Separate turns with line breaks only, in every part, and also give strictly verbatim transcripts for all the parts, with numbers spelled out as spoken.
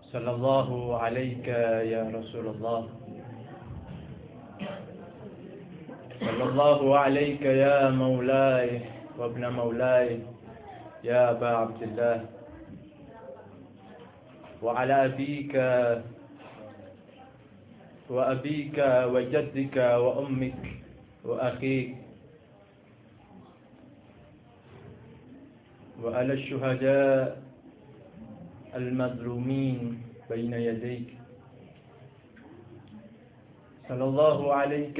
صلى الله عليك يا رسول الله صلى الله عليك يا مولاي وابن مولاي يا أبا عبد الله وعلى أبيك وأبيك وجدك وأمك وأخيك وعلى الشهداء المظلومين بين يديك صلى الله عليك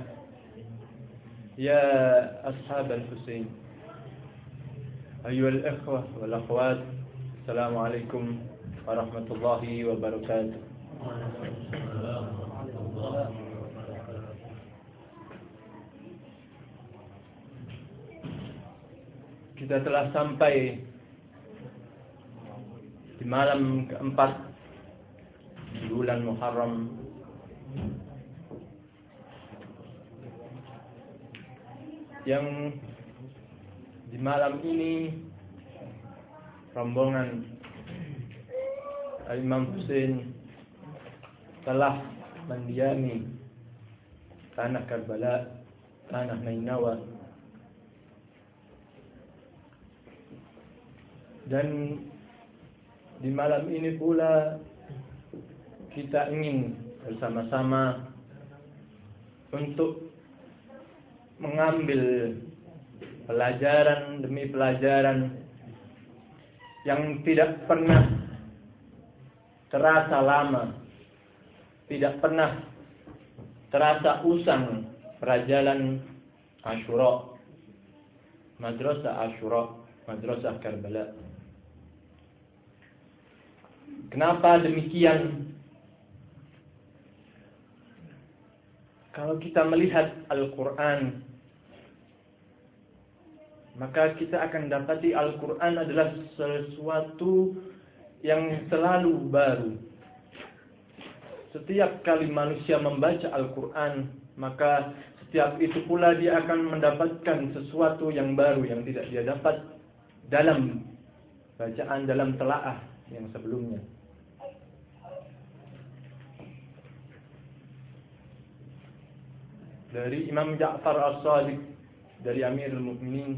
يا أصحاب الحسين أيها الإخوة والأخوات السلام عليكم ورحمة الله وبركاته. Kita telah sampai di malam keempat bulan Muharram yang di malam ini rombongan Imam Hussein telah mendiami tanah Karbala, tanah Nainawa, dan di malam ini pula kita ingin bersama-sama untuk mengambil pelajaran demi pelajaran yang tidak pernah terasa lama, tidak pernah terasa usang pelajaran Asyura, Madrasah Asyura, Madrasah Karbala. Kenapa demikian? Kalau kita melihat Al-Quran, maka kita akan dapati Al-Quran adalah sesuatu yang selalu baru. Setiap kali manusia membaca Al-Quran, maka setiap itu pula dia akan mendapatkan sesuatu yang baru yang tidak dia dapat dalam bacaan, dalam telaah yang sebelumnya. Dari Imam Ja'far As-Shadiq, dari Amirul Mukminin,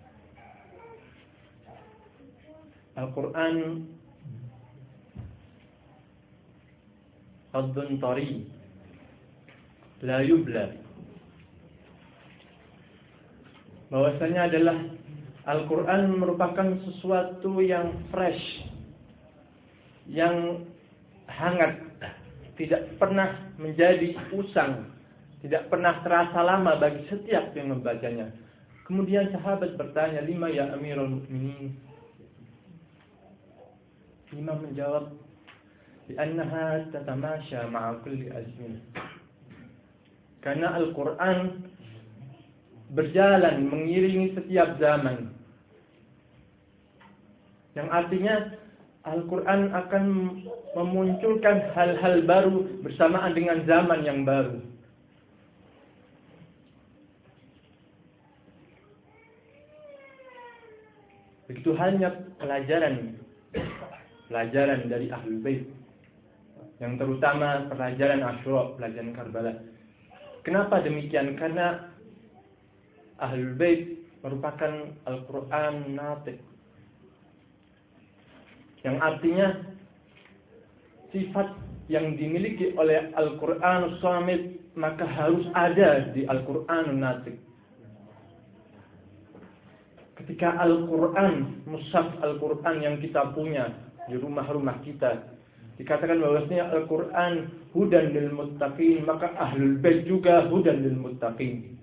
Al-Quran Haddun Tari La Yubla, bahwasanya adalah Al-Quran merupakan sesuatu yang fresh, yang hangat, tidak pernah menjadi usang, tidak pernah terasa lama bagi setiap yang membacanya. Kemudian sahabat bertanya, lima ya Amirul Mukminin? Imam menjawab, li'annaha tatamasya ma'a kulli azmin. Karena Al-Quran berjalan mengiringi setiap zaman. Yang artinya Al-Quran akan memunculkan hal-hal baru bersamaan dengan zaman yang baru. Begitu hanya pelajaran pelajaran dari Ahlul Bait, yang terutama pelajaran Asyura, pelajaran Karbala. Kenapa demikian? Karena Ahlul Bait merupakan Al-Quran Natiq, yang artinya sifat yang dimiliki oleh Al-Quran Shamit maka harus ada di Al-Quran Natiq. Ketika Al-Quran, mushaf Al-Quran yang kita punya di rumah-rumah kita, dikatakan bahwasanya Al-Quran hudan lil muttaqin, maka Ahlul Bait juga hudan lil muttaqin.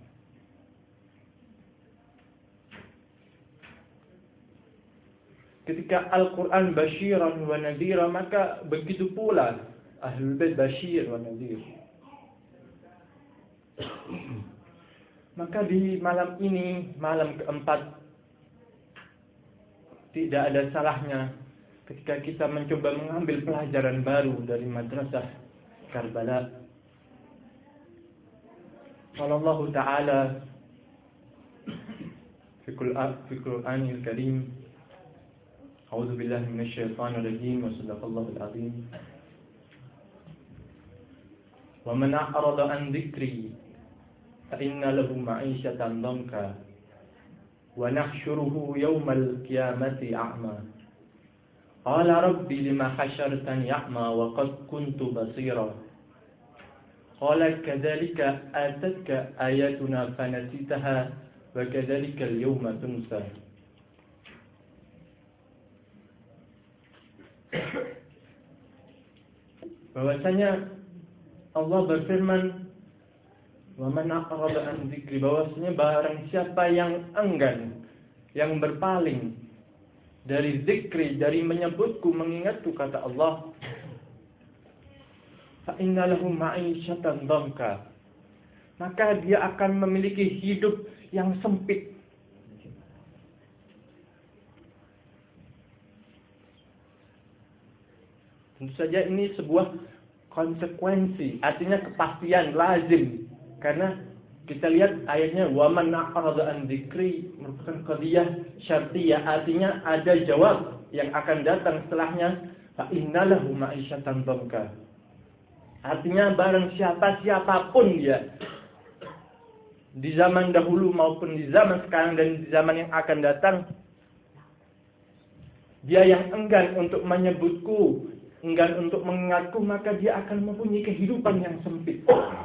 Ketika Al-Quran basyiran wa nadhira, maka begitu pula Ahlul Bait basyir wa nadhir. Maka di malam ini, malam keempat, tidak ada salahnya ketika kita mencoba mengambil pelajaran baru dari Madrasah Karbala. Qala Allah Ta'ala fi Qur'anil Karim, A'udzu billahi minasyaitonir rajim wa sadaqallahul azim. Wa man a'rada an dzikri fa inna lahu ma'isyatan dhanka wa nahsyuruhu yawmal qiyamati a'ma. Qala rabbi lima hasyartani a'ma wa qad kuntu basira. Qala kadzalika atatka ayatuna fanasitaha wa kadzalika al-yawma tunsa. Bahwasanya Allah berfirman, wa man a'rada an dzikri, bahwasanya barang siapa yang enggan, yang berpaling dari zikri, dari menyebutku, mengingatku, kata Allah, fa inna lahu ma'isyatan dhanka, maka dia akan memiliki hidup yang sempit. Tentu saja ini sebuah konsekuensi, artinya kepastian, lazim. Karena kita lihat ayatnya, wa man a'rada an dzikri, merupakan qadiyah syartiyah, artinya ada jawab yang akan datang setelahnya, fa innalahu ma'isyatan dhanka. Artinya barang siapa siapapun dia, di zaman dahulu maupun di zaman sekarang dan di zaman yang akan datang, dia yang enggan untuk menyebutku, enggan untuk mengingatku, maka dia akan mempunyai kehidupan yang sempit.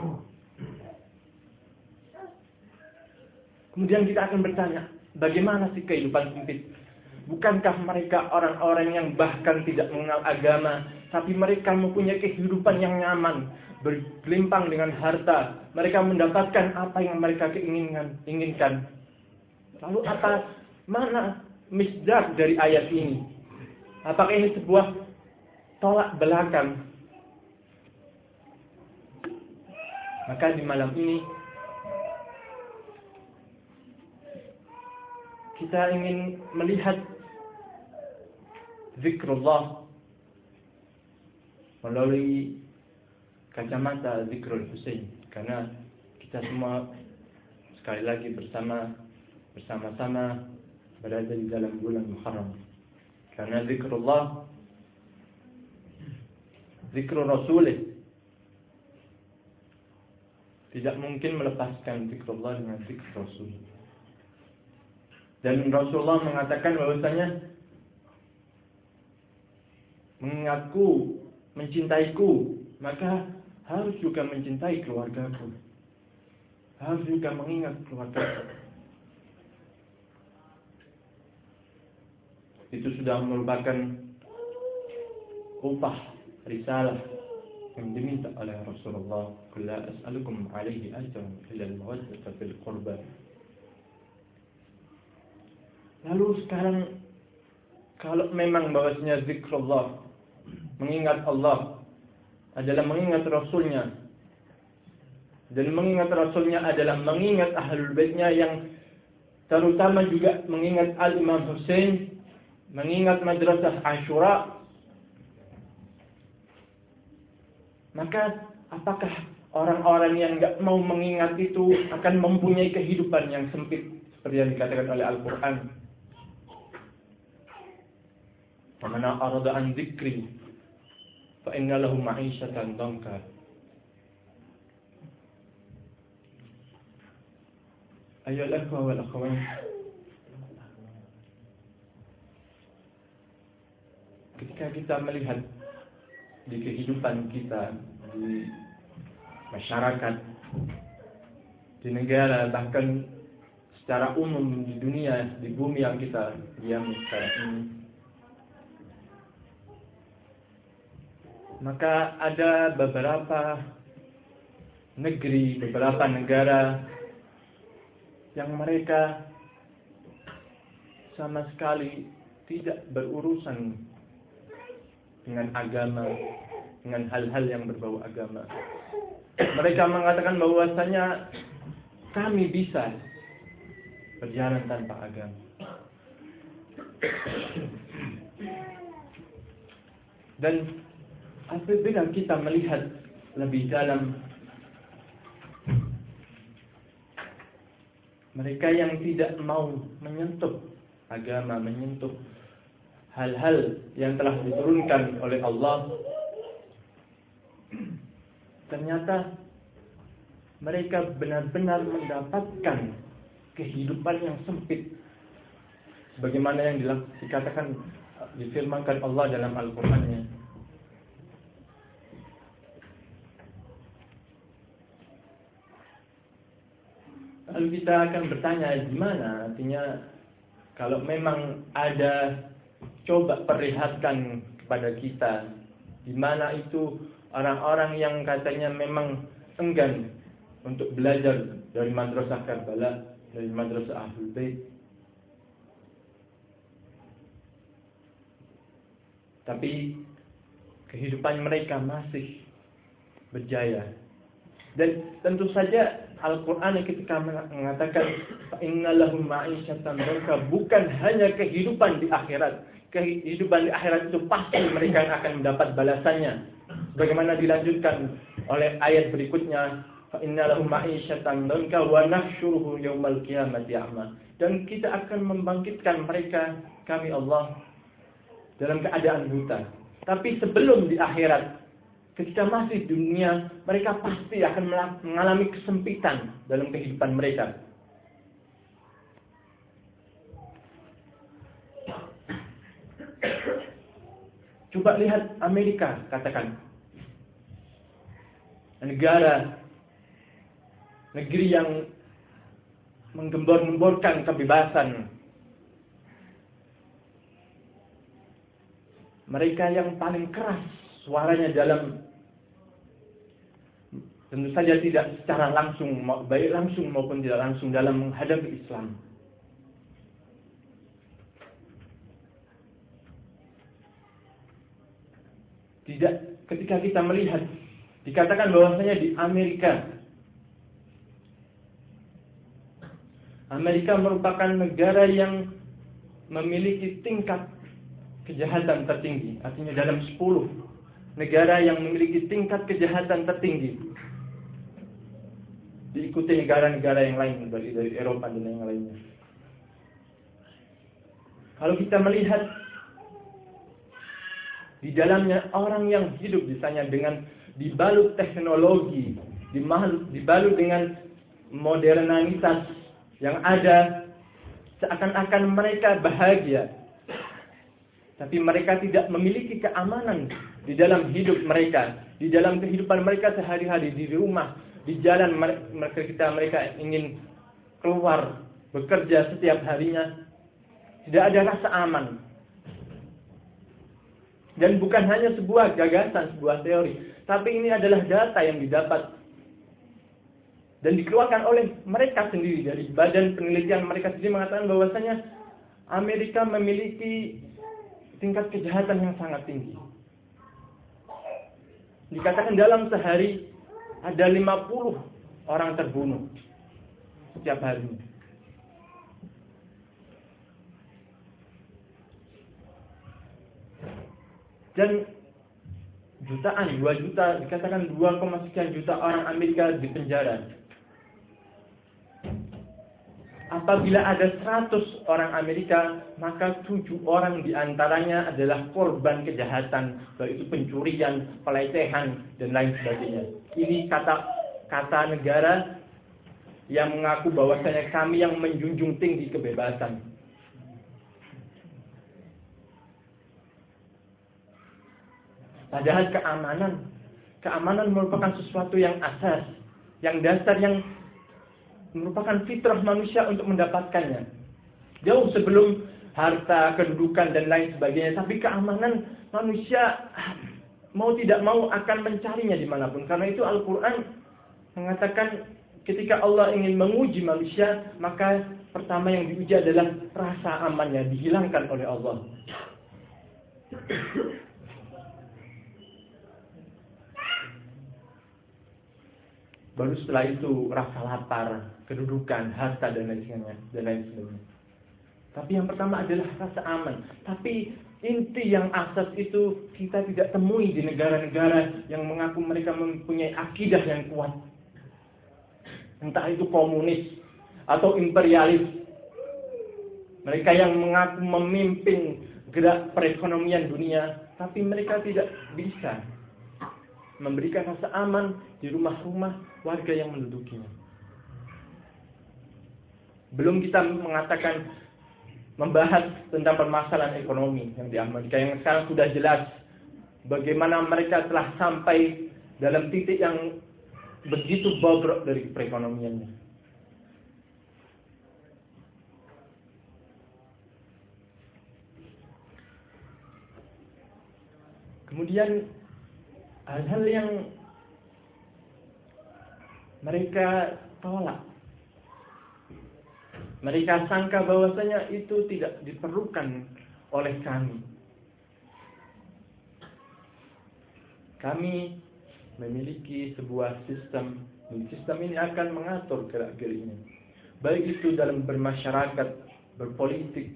Kemudian kita akan bertanya, bagaimana sih kehidupan sempit? Bukankah mereka orang-orang yang bahkan tidak mengenal agama, tapi mereka mempunyai kehidupan yang nyaman, bergelimpang dengan harta, mereka mendapatkan apa yang mereka keinginkan, inginkan. Lalu apa, mana misdaq dari ayat ini? Apakah ini sebuah tolak belakang? Maka di malam ini kita ingin melihat zikrullah melalui kacamata zikrul Husain, karena kita semua sekali lagi bersama bersama-sama berada di dalam bulan Muharram. Karena zikrullah, zikrul Rasulih, tidak mungkin melepaskan zikrullah dengan zikrul Rasul. Dan Rasulullah mengatakan bahwasanya mengingatku, mencintaiku, maka harus juga mencintai keluargaku, harus juga mengingat keluargaku. Itu sudah merupakan upah risalah yang diminta oleh Rasulullah, qul la as'alukum 'alaihi ajran illa al-mawaddata fil qurba. Lalu sekarang, kalau memang bahwasanya zikrullah, mengingat Allah adalah mengingat Rasulnya, dan mengingat Rasulnya adalah mengingat Ahlul Baitnya, yang terutama juga mengingat Al-Imam Husain, mengingat Madrasah Ashura, maka apakah orang-orang yang enggak mau mengingat itu akan mempunyai kehidupan yang sempit seperti yang dikatakan oleh Al-Quran? Wa man a'rada an dzikri fa inna lahu ma'isyatan dhanka. Ayyuhal akhwa wal akhwat, ketika kita melihat di kehidupan kita, di masyarakat, di negara, bahkan secara umum di dunia, di bumi yang kita diam sekarang ini, maka ada beberapa negeri, beberapa negara yang mereka sama sekali tidak berurusan dengan agama, dengan hal-hal yang berbau agama. Mereka mengatakan bahwasanya kami bisa berjalan tanpa agama. Dan apabila kita melihat lebih dalam, mereka yang tidak mau menyentuh agama, menyentuh hal-hal yang telah diturunkan oleh Allah, ternyata mereka benar-benar mendapatkan kehidupan yang sempit, sebagaimana yang dikatakan, difirmankan Allah dalam Al-Qur'an-Nya. Lalu kita akan bertanya, gimana artinya kalau memang ada, coba perlihatkan kepada kita di mana itu orang-orang yang katanya memang enggan untuk belajar dari Madrasah Karbala, dari Madrasah Ahlul Bait, tapi kehidupan mereka masih berjaya. Dan tentu saja Al-Quran yang ketika mengatakan inna lahum ma'isyatan dhanka, bukan hanya kehidupan di akhirat. Kehidupan di akhirat itu pasti mereka akan mendapat balasannya, sebagaimana dilanjutkan oleh ayat berikutnya, fa inna lahum ma'isyatan dhanka wa nahsyuruhu yaumal qiyamati a'ma. Dan kita akan membangkitkan mereka, kami Allah, dalam keadaan buta. Tapi sebelum di akhirat, ketika masih di dunia, mereka pasti akan mengalami kesempitan dalam kehidupan mereka. Coba lihat Amerika, katakan. Negara, negeri yang menggembor-gemborkan kebebasan. Mereka yang paling keras suaranya dalam, tentu saja tidak secara langsung, baik langsung maupun tidak langsung, dalam menghadapi Islam. Tidak, ketika kita melihat, dikatakan bahwasanya di Amerika, Amerika merupakan negara yang memiliki tingkat kejahatan tertinggi. Artinya dalam sepuluh negara yang memiliki tingkat kejahatan tertinggi, diikuti negara-negara yang lain dari, dari Eropa dan yang lainnya. Kalau kita melihat di dalamnya orang yang hidup di sana dengan dibalut teknologi, dibalut dengan modernitas yang ada, seakan-akan mereka bahagia. Tapi mereka tidak memiliki keamanan di dalam hidup mereka, di dalam kehidupan mereka sehari-hari, di rumah, di jalan mereka, kita mereka ingin keluar bekerja setiap harinya, tidak ada rasa aman. Dan bukan hanya sebuah gagasan, sebuah teori, tapi ini adalah data yang didapat dan dikeluarkan oleh mereka sendiri, dari badan penelitian mereka sendiri, mengatakan bahwasanya Amerika memiliki tingkat kejahatan yang sangat tinggi. Dikatakan dalam sehari ada lima puluh orang terbunuh setiap hari. Dan jutaan, dua juta, dikatakan dua koma sekian juta orang Amerika di penjara. Apabila ada seratus orang Amerika, maka tujuh orang diantaranya adalah korban kejahatan, baik itu pencurian, pelecehan, dan lain sebagainya. Ini kata kata negara yang mengaku bahwasanya kami yang menjunjung tinggi kebebasan. Padahal keamanan, keamanan merupakan sesuatu yang asas, yang dasar, yang merupakan fitrah manusia untuk mendapatkannya. Jauh sebelum harta, kedudukan, dan lain sebagainya. Tapi keamanan manusia mau tidak mau akan mencarinya dimanapun. Karena itu Al-Quran mengatakan ketika Allah ingin menguji manusia, maka pertama yang diuji adalah rasa amannya, dihilangkan oleh Allah. Baru setelah itu rasa lapar, kedudukan, harta, dan lain sebagainya, dan lain sebagainya. Tapi yang pertama adalah rasa aman. Tapi inti yang asas itu kita tidak temui di negara-negara yang mengaku mereka mempunyai akidah yang kuat. Entah itu komunis atau imperialis. Mereka yang mengaku memimpin gerak perekonomian dunia, tapi mereka tidak bisa memberikan rasa aman di rumah-rumah warga yang mendudukinya. Belum kita mengatakan membahas tentang permasalahan ekonomi yang di Amerika yang sekarang sudah jelas bagaimana mereka telah sampai dalam titik yang begitu bobrok dari perekonomiannya. Kemudian hal-hal yang mereka tolak, mereka sangka bahwasanya itu tidak diperlukan oleh kami. Kami memiliki sebuah sistem, dan sistem ini akan mengatur gerak-geriknya, baik itu dalam bermasyarakat, berpolitik,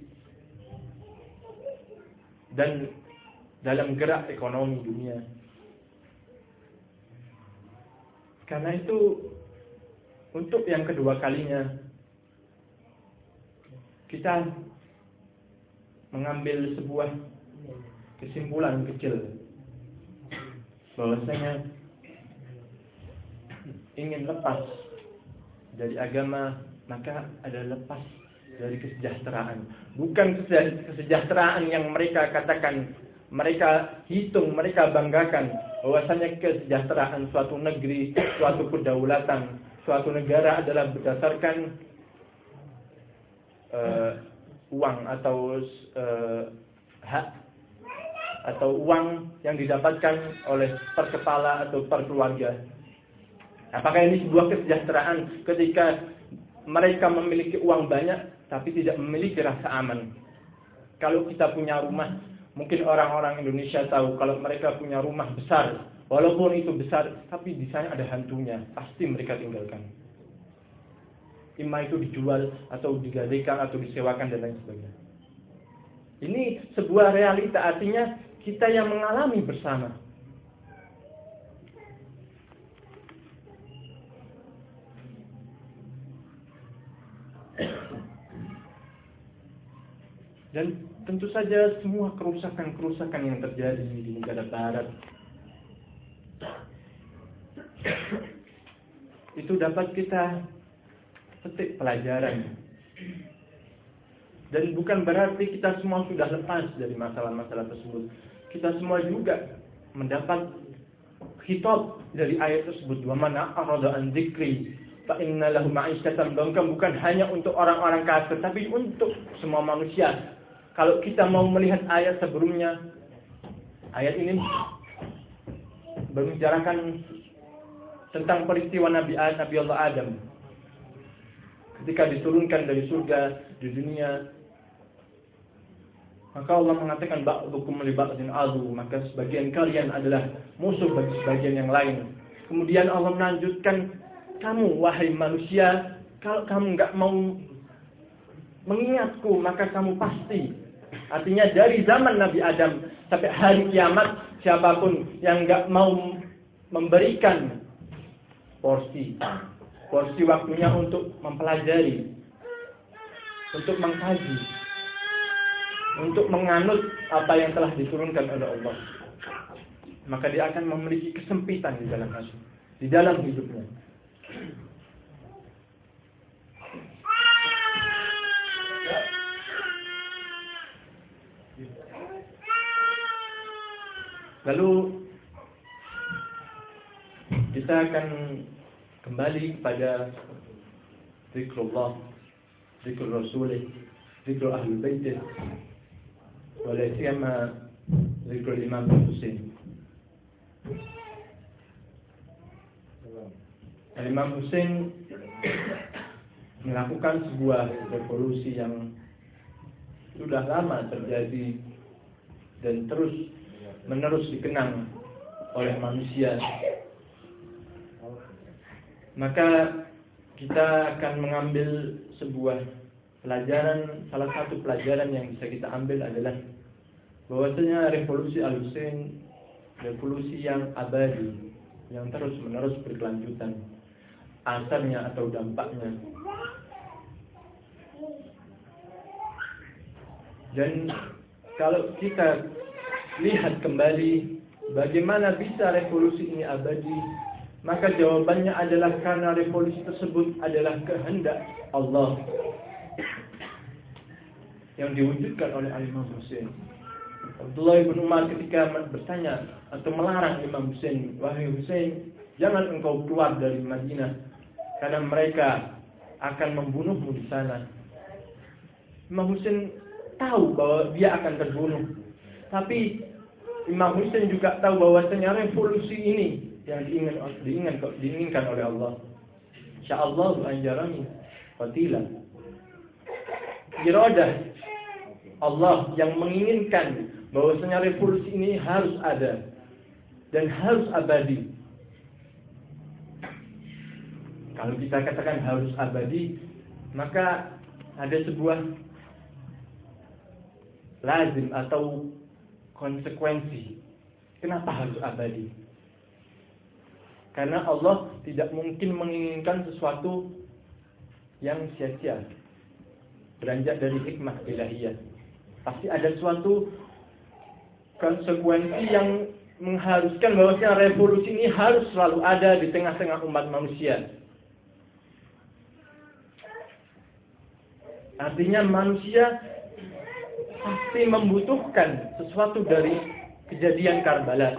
dan dalam gerak ekonomi dunia. Karena itu, untuk yang kedua kalinya kita mengambil sebuah kesimpulan kecil bahwasanya ingin lepas dari agama, maka ada lepas dari kesejahteraan. Bukan kesejahteraan yang mereka katakan, mereka hitung, mereka banggakan bahwasanya kesejahteraan suatu negeri, suatu kedaulatan, suatu negara adalah berdasarkan uh, uang atau uh, hak atau uang yang didapatkan oleh per kepala atau per keluarga. Apakah ini sebuah kesejahteraan ketika mereka memiliki uang banyak tapi tidak memiliki rasa aman? Kalau kita punya rumah, mungkin orang-orang Indonesia tahu kalau mereka punya rumah besar, walaupun itu besar, tapi di sana ada hantunya, pasti mereka tinggalkan. Imma itu dijual atau digadaikan atau disewakan dan lain sebagainya. Ini sebuah realita, artinya kita yang mengalami bersama. Dan tentu saja semua kerusakan-kerusakan yang terjadi di negara barat itu dapat kita petik pelajaran. Dan bukan berarti kita semua sudah lepas dari masalah-masalah tersebut. Kita semua juga mendapat khitab dari ayat tersebut, wa man a'rada an dzikri fa inna lahu ma'isyatan dhanka, bukan hanya untuk orang-orang kafir tapi untuk semua manusia. Kalau kita mau melihat ayat sebelumnya, ayat ini membicarakan tentang peristiwa Nabi Adam, Nabi Allah Adam ketika diturunkan dari surga di dunia. Maka Allah mengatakan ba'dukum li ba'din adu, maka sebagian kalian adalah musuh bagi sebagian yang lain. Kemudian Allah melanjutkan, kamu wahai manusia, kalau kamu enggak mau mengingatku, maka kamu pasti, artinya dari zaman Nabi Adam sampai hari kiamat, siapapun yang enggak mau memberikan porsi porsi waktunya untuk mempelajari, untuk mengkaji, untuk menganut apa yang telah diturunkan oleh Allah, maka dia akan memiliki kesempitan di dalam hati, di dalam hidupnya. Lalu kita akan kembali kepada zikrullah, zikr Rasulih, zikr Ahlul Baitih, wala siyama zikr Imam Husain. Imam Husain melakukan sebuah revolusi yang sudah lama terjadi dan terus menerus dikenang oleh manusia. Maka kita akan mengambil sebuah pelajaran, salah satu pelajaran yang bisa kita ambil adalah bahwasanya revolusi Al-Husain revolusi yang abadi, yang terus menerus berkelanjutan, asarnya atau dampaknya. Dan kalau kita lihat kembali bagaimana bisa revolusi ini abadi, maka jawabannya adalah karena revolusi tersebut adalah kehendak Allah yang diwujudkan oleh Imam Husain. Abdullah bin Umar ketika bertanya atau melarang Imam Husain, wahai Husain, jangan engkau keluar dari Madinah karena mereka akan membunuhmu di sana. Imam Husain tahu bahwa dia akan terbunuh, tapi Imam Husain juga tahu bahwasanya revolusi ini yang diinginkan, diinginkan, diinginkan oleh Allah. Insyaallah anjarani qatila. Iradah Allah yang menginginkan bahwasanya revolusi ini harus ada dan harus abadi. Kalau kita katakan harus abadi, maka ada sebuah lazim atau konsekuensi. Kenapa harus abadi? Karena Allah tidak mungkin menginginkan sesuatu yang sia-sia, beranjak dari hikmah ilahiyah. Pasti ada suatu konsekuensi yang mengharuskan bahwasanya revolusi ini harus selalu ada di tengah-tengah umat manusia. Artinya manusia pasti membutuhkan sesuatu dari kejadian Karbala.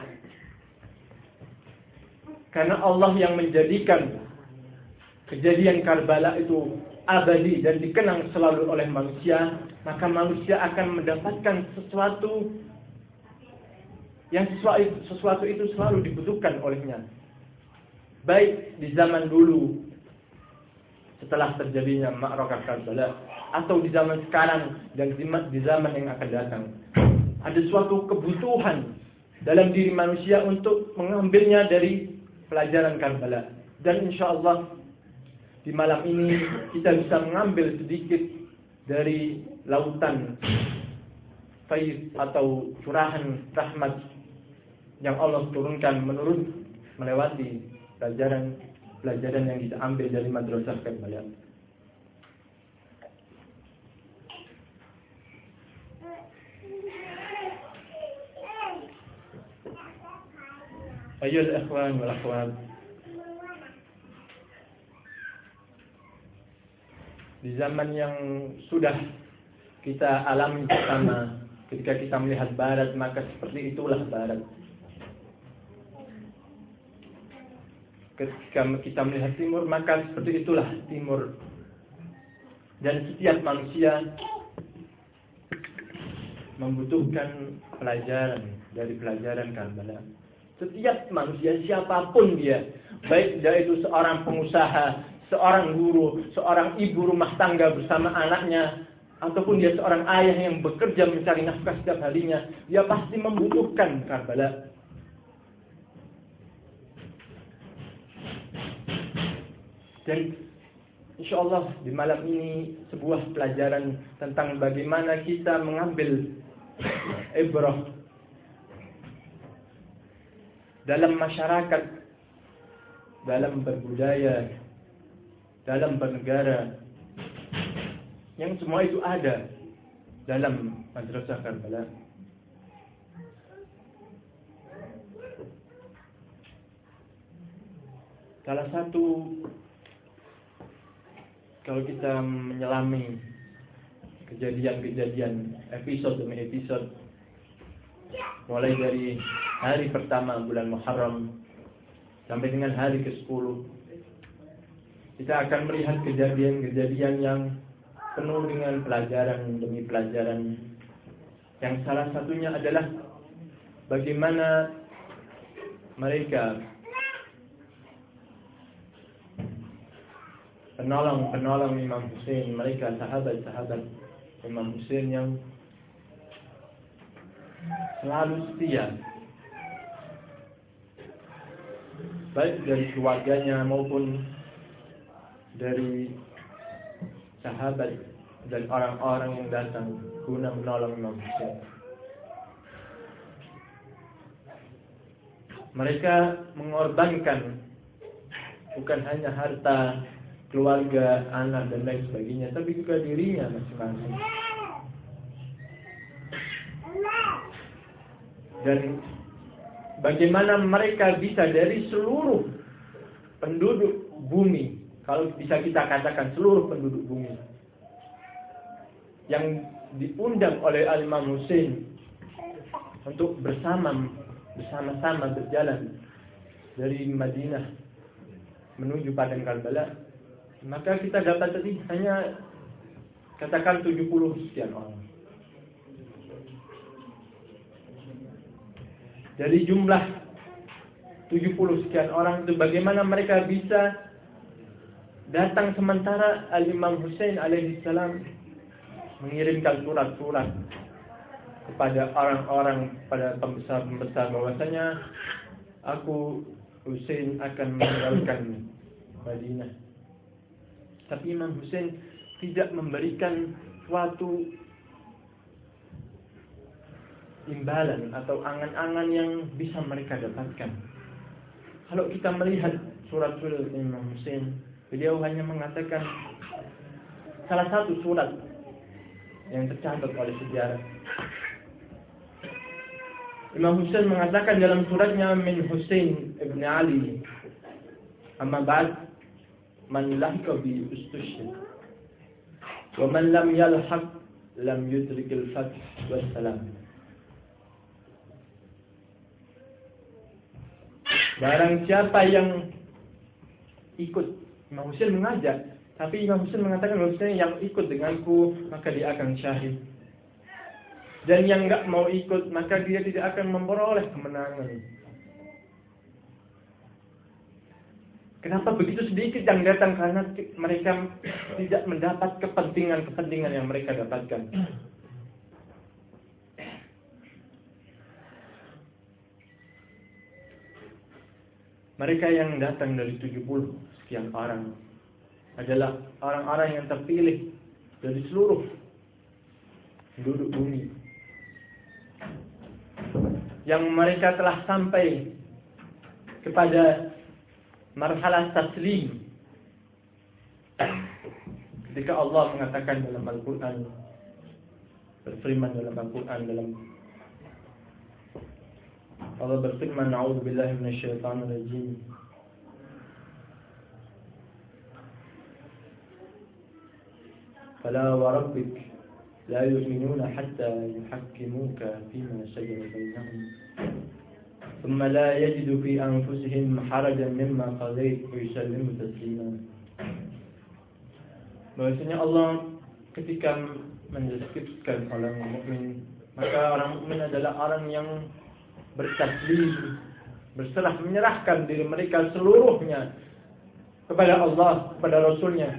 Karena Allah yang menjadikan kejadian Karbala itu abadi dan dikenang selalu oleh manusia, maka manusia akan mendapatkan sesuatu yang sesuatu, sesuatu itu selalu dibutuhkan olehnya. Baik di zaman dulu setelah terjadinya Ma'rakah Karbala, atau di zaman sekarang dan di zaman yang akan datang. Ada suatu kebutuhan dalam diri manusia untuk mengambilnya dari pelajaran Karbala. Dan insya Allah di malam ini kita bisa mengambil sedikit dari lautan faid atau curahan rahmat yang Allah turunkan menurun melewati pelajaran-pelajaran yang kita ambil dari Madrasah Karbala. Ayyuhal ikhwan wal akhwat, di zaman yang sudah kita alami bersama, ketika kita melihat barat, maka seperti itulah barat. Ketika kita melihat timur, maka seperti itulah timur. Dan setiap manusia membutuhkan pelajaran dari pelajaran Karbala. Setiap manusia, siapapun dia, baik dia itu seorang pengusaha, seorang guru, seorang ibu rumah tangga bersama anaknya, ataupun dia seorang ayah yang bekerja mencari nafkah setiap harinya, dia pasti membutuhkan Karbala. Dan insya Allah di malam ini sebuah pelajaran tentang bagaimana kita mengambil ibrah dalam masyarakat, dalam berbudaya, dalam bernegara, yang semua itu ada dalam Madrasah Karbala. Salah satu, kalau kita menyelami kejadian-kejadian episode demi episode, mulai dari hari pertama bulan Muharram sampai dengan hari ke sepuluh, kita akan melihat kejadian-kejadian yang penuh dengan pelajaran demi pelajaran. Yang salah satunya adalah bagaimana mereka penolong-penolong Imam Husain, mereka sahabat-sahabat Imam Husain yang selalu setia, baik dari keluarganya maupun dari sahabat dan orang-orang yang datang guna menolong Imam Husain. Mereka mengorbankan bukan hanya harta, keluarga, anak dan lain sebagainya, tapi juga dirinya masing-masing. Dan bagaimana mereka bisa dari seluruh penduduk bumi, kalau bisa kita katakan seluruh penduduk bumi, yang diundang oleh Al-Imam Husain untuk bersama bersama-sama berjalan dari Madinah menuju padang Karbala, maka kita dapat tadi hanya katakan tujuh puluh sekian orang. Dari jumlah tujuh puluh sekian orang itu, bagaimana mereka bisa datang sementara Al-Imam Husain alaihi salam mengirimkan surat-surat kepada orang-orang, pada pembesar-pembesar, bahwasanya aku Husain akan meninggalkan Madinah. Tapi Imam Husain tidak memberikan suatu imbalan atau angan-angan yang bisa mereka dapatkan. Kalau kita melihat surat-surat Imam Husain, beliau hanya mengatakan salah satu surat yang tercatat oleh sejarah. Imam Husain mengatakan dalam suratnya, min Husain ibn Ali, amma ba'd, man lahqa bi ustushhid wa man lam yalhaq lam yudrik al-fath wassalam. Barang siapa yang ikut, Imam Husain mengajak, tapi Imam Husain mengatakan bahwasanya yang ikut denganku maka dia akan syahid. Dan yang enggak mau ikut maka dia tidak akan memperoleh kemenangan. Kenapa begitu sedikit yang datang? Karena mereka tidak mendapat kepentingan-kepentingan yang mereka dapatkan. Mereka yang datang dari tujuh puluh sekian orang adalah orang-orang yang terpilih dari seluruh penduduk bumi, yang mereka telah sampai kepada marhalah taslim. Ketika Allah mengatakan dalam Al-Quran, berfirman dalam Al-Quran, dalam Allah berfirman, a'udzu billahi minasyaitonir rajim. Fala wa rabbik la yu'minuna hatta yuhakkimuka fima shajara bainahum thumma la yajidu fi anfusihim harajan mimma qadayta wa yusallimu taslima. Bahwasanya Allah ketika mendeskripsikan orang mukmin, maka orang mukmin adalah orang yang bertaslim, berserah, menyerahkan diri mereka seluruhnya kepada Allah, kepada Rasulnya.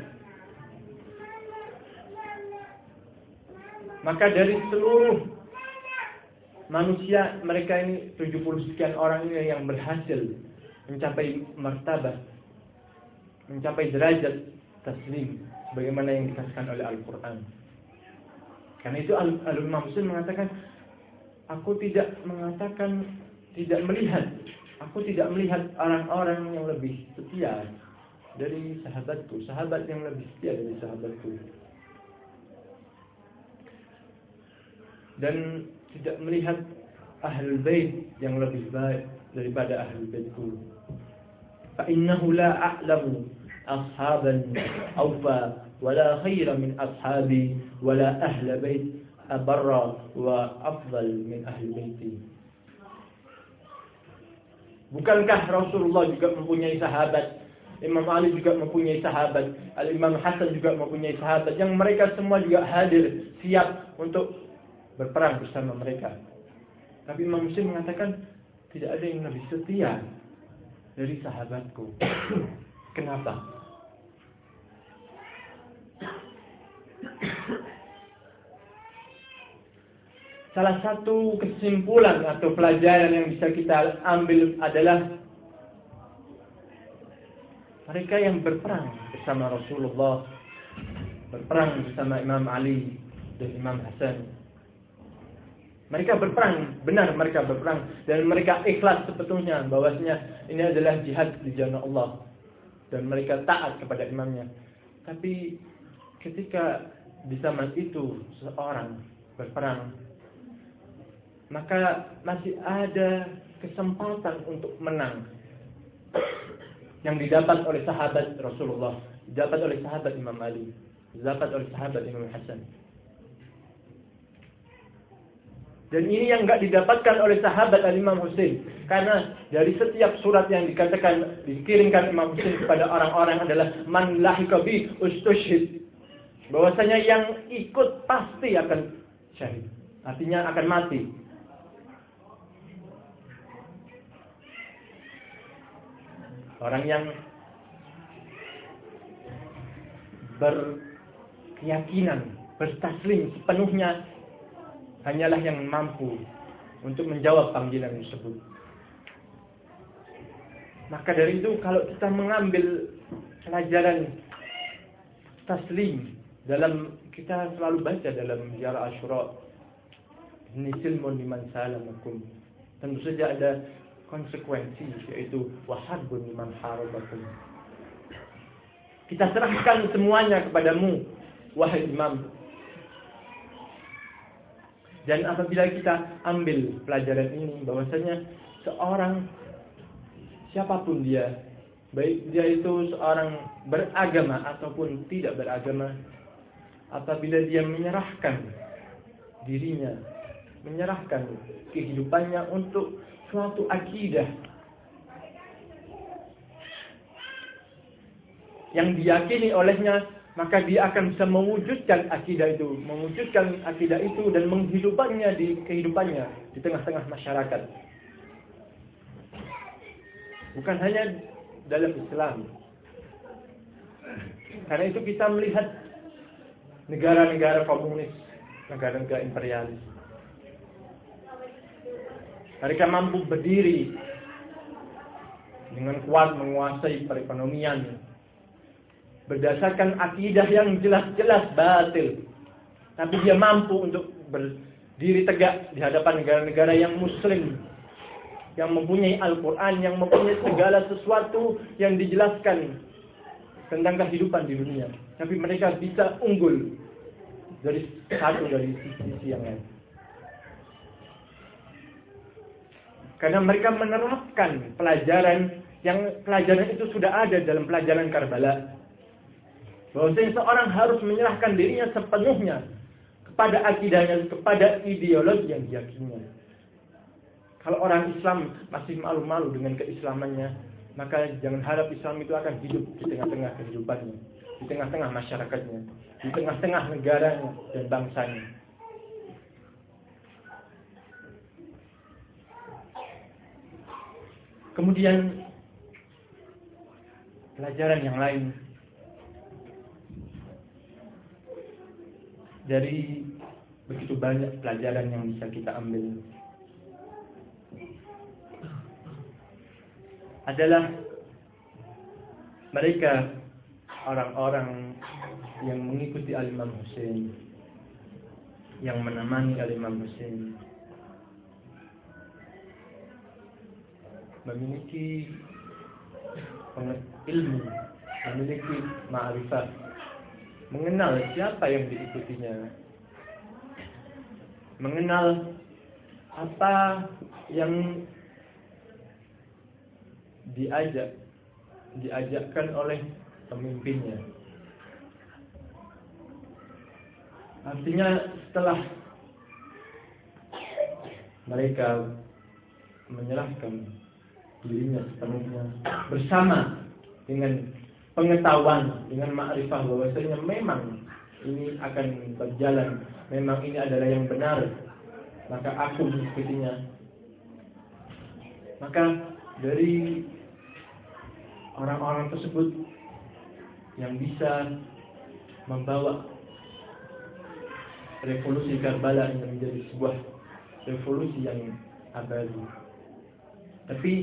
Maka dari seluruh manusia, mereka ini tujuh puluh sekian orang ini yang berhasil mencapai martabat, mencapai derajat taslim, sebagaimana yang dikatakan oleh Al-Quran. Karena itu Al-Imam Husain mengatakan, aku tidak mengatakan, tidak melihat, aku tidak melihat orang-orang yang lebih setia dari sahabatku, sahabat yang lebih setia dari sahabatku, dan tidak melihat Ahlul Bait yang lebih baik daripada Ahlul Baitku. Fa innahu la a'lamu ashaban awfa wala khaira min ashabi wala ahla bait abarra wa afdal min ahli baiti. Bukankah Rasulullah juga mempunyai sahabat? Imam Ali juga mempunyai sahabat, Al-Imam Hasan juga mempunyai sahabat, yang mereka semua juga hadir siap untuk berperang bersama mereka. Tapi Imam Muslim mengatakan tidak ada yang lebih setia dari sahabatku. Kenapa? Salah satu kesimpulan atau pelajaran yang bisa kita ambil adalah mereka yang berperang bersama Rasulullah, berperang bersama Imam Ali dan Imam Hasan. Mereka berperang, benar mereka berperang, dan mereka ikhlas sepenuhnya bahwasanya ini adalah jihad di jalan Allah, dan mereka taat kepada imamnya. Tapi ketika di zaman itu seseorang berperang, maka masih ada kesempatan untuk menang yang didapat oleh sahabat Rasulullah, didapat oleh sahabat Imam Ali, didapat oleh sahabat Imam Hasan. Dan ini yang enggak didapatkan oleh sahabat Al-Imam Husain. Karena dari setiap surat yang dikatakan dikirimkan Imam Husain kepada orang-orang adalah man lahika bi ustushhid. Bahwasanya yang ikut pasti akan syahid. Artinya akan mati. Orang yang berkeyakinan, bertaslim sepenuhnya hanyalah yang mampu untuk menjawab panggilan tersebut. Maka dari itu kalau kita mengambil pelajaran taslim dalam, kita selalu baca dalam ziarah Asyura, ini silmun liman salamakum. Tentu saja ada konsekuensi, yaitu wahabbun liman harabakum. Kita serahkan semuanya kepadamu, wahai Imam. Dan apabila kita ambil pelajaran ini, bahwasanya seorang siapapun dia, baik dia itu seorang beragama ataupun tidak beragama, apabila dia menyerahkan dirinya, menyerahkan kehidupannya untuk suatu akidah yang diyakini olehnya, maka dia akan bisa mewujudkan akidah itu, mewujudkan akidah itu dan menghidupannya di kehidupannya di tengah-tengah masyarakat. Bukan hanya dalam Islam. Karena itu kita melihat negara-negara komunis, negara-negara imperialis. Mereka mampu berdiri dengan kuat menguasai perekonomian berdasarkan akidah yang jelas-jelas batil. Tapi dia mampu untuk berdiri tegak di hadapan negara-negara yang muslim, yang mempunyai Al-Quran, yang mempunyai segala sesuatu yang dijelaskan tentang kehidupan di dunia. Tapi mereka bisa unggul dari satu dari sisi yang lain. Karena mereka menerapkan pelajaran yang pelajaran itu sudah ada dalam pelajaran Karbala. Bahwasanya seorang harus menyerahkan dirinya sepenuhnya kepada akidahnya, kepada ideologi yang diyakininya. Kalau orang Islam masih malu-malu dengan keislamannya, maka jangan harap Islam itu akan hidup di tengah-tengah kehidupannya, di tengah-tengah masyarakatnya, di tengah-tengah negaranya dan bangsanya. Kemudian pelajaran yang lain dari begitu banyak pelajaran yang bisa kita ambil adalah mereka orang-orang yang mengikuti Al-Imam Husain, yang menemani Al-Imam Husain, memiliki ilmu, memiliki ma'rifat, mengenal siapa yang diikutinya, mengenal apa yang diajak, diajakkan oleh pemimpinnya. Artinya setelah mereka menyerahkan dirinya sepenuhnya bersama dengan pengetahuan, dengan ma'rifah bahwasanya memang ini akan berjalan, memang ini adalah yang benar, maka aku mengikutinya. Maka dari orang-orang tersebut yang bisa membawa revolusi Karbala yang menjadi sebuah revolusi yang abadi. Tapi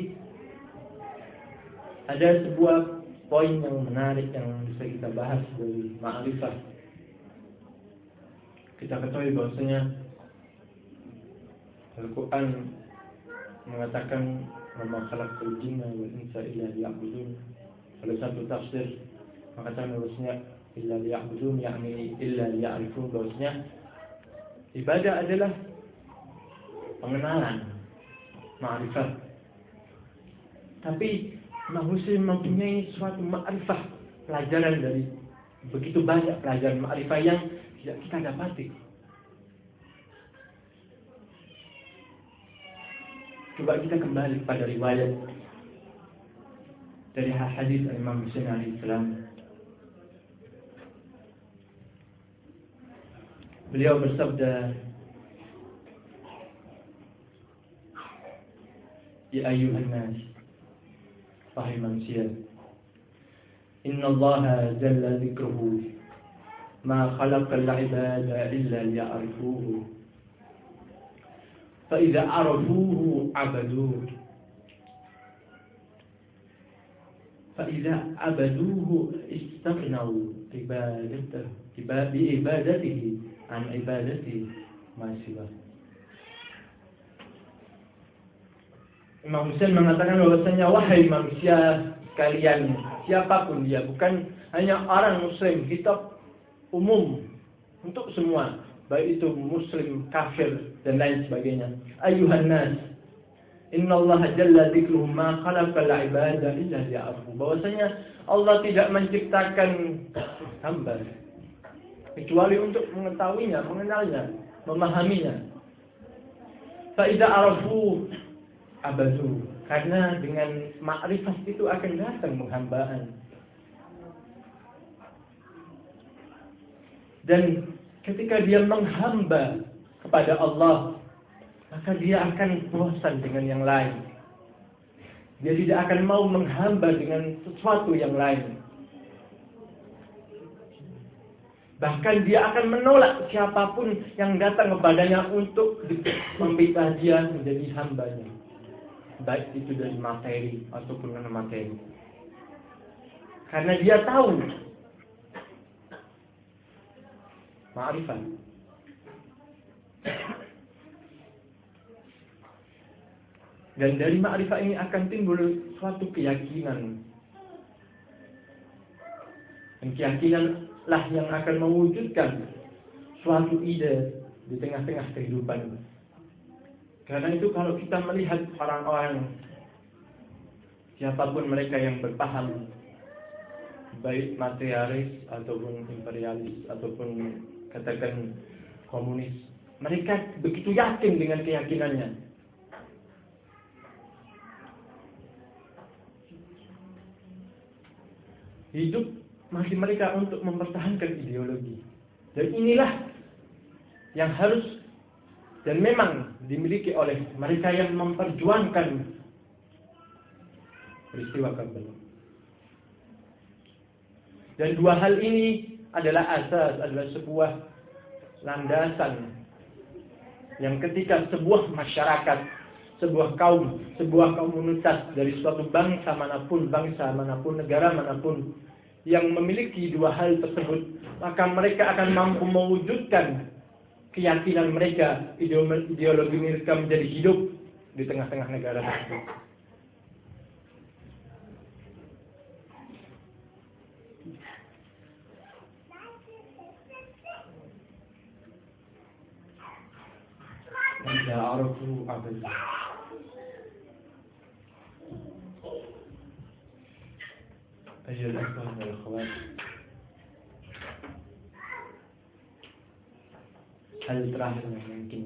ada sebuah poin yang menarik yang bisa kita bahas dari ma'rifah. Kita ketahui bahwasanya Al-Quran mengatakan wa khalaqtul jinna wal insa illa liya'budun. Salah satu tafsir mengatakan bahwasanya illa liya'budun, yakni illa liya'rifun, bahwasanya ibadah adalah pengenalan, ma'rifat. Tapi Imam Husain mempunyai suatu ma'rifah, pelajaran dari begitu banyak pelajaran ma'rifah yang tidak kita dapati. Coba kita kembali pada riwayat dari hadis Imam Husain alaihissalam. Beliau bersabda, "Ya ayyuhan nas, wahai manusia, inna Allah jalla dzikruhu ma khalaqal ibada illa liya'rifuhu. Fa idza 'arafuhu 'abaduhu. Fa idza 'abaduhu istaghnaw ibadatahu bi ibadatihi an ibadati ma siwa." Imam Husain mengatakan bahwasanya wahai manusia sekalian, siapapun dia, bukan hanya orang muslim, kitab umum untuk semua, baik itu muslim, kafir dan lain sebagainya. Ayuhan nas, innallaha jalla dzikruhu ma khalaqal ibada illa liya'rifu. Bahwasanya Allah tidak menciptakan hamba kecuali untuk mengetahuinya, mengenalnya, memahaminya. Fa idza arafu abadu, karena dengan makrifat itu akan datang penghambaan. Dan ketika dia menghamba kepada Allah, maka dia akan bosan dengan yang lain. Dia tidak akan mau menghamba dengan sesuatu yang lain. Bahkan dia akan menolak siapapun yang datang kepadanya untuk meminta dia menjadi hambanya, baik itu dari materi ataupun non materi. Karena dia tahu ma'rifat. Dan dari ma'rifat ini akan timbul suatu keyakinan. Dan keyakinanlah yang akan mewujudkan suatu ide di tengah-tengah kehidupan. Karena itu kalau kita melihat orang-orang, siapapun mereka yang berpaham, baik materialis ataupun imperialis ataupun katakan komunis, mereka begitu yakin dengan keyakinannya. Hidup masih mereka untuk mempertahankan ideologi. Dan inilah yang harus dan memang dimiliki oleh mereka yang memperjuangkan peristiwa Karbala. Dan dua hal ini adalah asas, adalah sebuah landasan yang ketika sebuah masyarakat, sebuah kaum, sebuah komunitas dari suatu bangsa manapun, bangsa manapun, negara manapun yang memiliki dua hal tersebut, maka mereka akan mampu mewujudkan keyakinan mereka, ideologi mereka menjadi hidup di tengah-tengah negara tersebut. Anda arafu abada. Ayuhal ikhwah wal akhwat, hal terakhir yang mungkin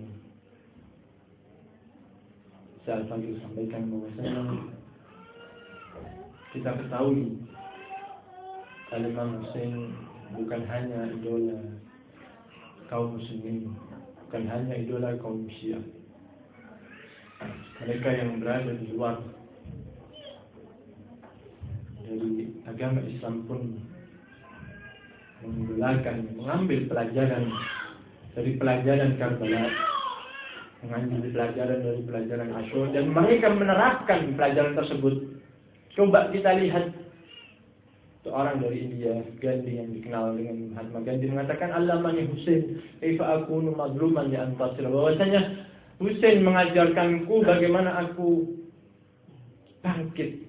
saya Al-Fadhil sampaikan bahwasanya kita ketahui Imam Husain bukan hanya idola kaum muslimin, bukan hanya idola kaum Syiah. Mereka yang berada di luar dari agama Islam pun mengidolakan, mengambil pelajaran dari pelajaran Karbala, mengambil pelajaran dari pelajaran Asyura, dan mereka menerapkan pelajaran tersebut. Coba kita lihat seorang dari India, Gandhi, yang dikenal dengan Mahatma Gandhi, mengatakan Allamani Husain kaifa akunu mazluman li antasir. Bahwasanya Husain mengajarkanku bagaimana aku bangkit.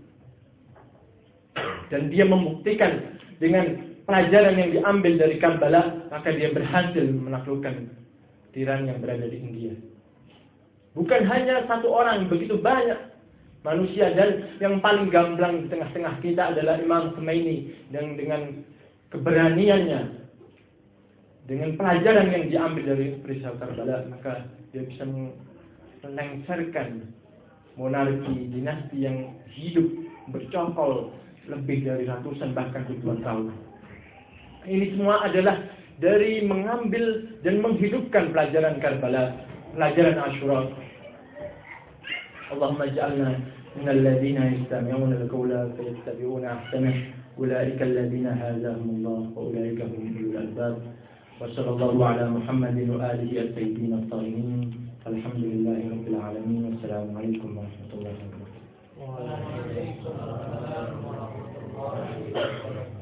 Dan dia membuktikan dengan pelajaran yang diambil dari Karbala, maka dia berhasil menaklukkan tiran yang berada di India. Bukan hanya satu orang, begitu banyak manusia. Dan yang paling gamblang di tengah-tengah kita adalah Imam Khomeini. Dan dengan keberaniannya, dengan pelajaran yang diambil dari peristiwa Karbala, maka dia bisa melengsarkan monarki dinasti yang hidup bercokol lebih dari ratusan bahkan ribuan tahun. Ini semua adalah dari mengambil dan menghidupkan pelajaran Karbala, pelajaran Ashura. Allahumma ij'alna minal ladzina yastami'una al-qawla fayattabi'una ahsanah. Ulaika alladhina hadahumullah wa ulaika hum ulul albab. Wa sallallahu ala Muhammadin wa alihi at-tayyibin at-tahirin. Alhamdulillahi rabbil alamin. Wassalamualaikum warahmatullahi wabarakatuh. Waalaikumsalam warahmatullahi wabarakatuh.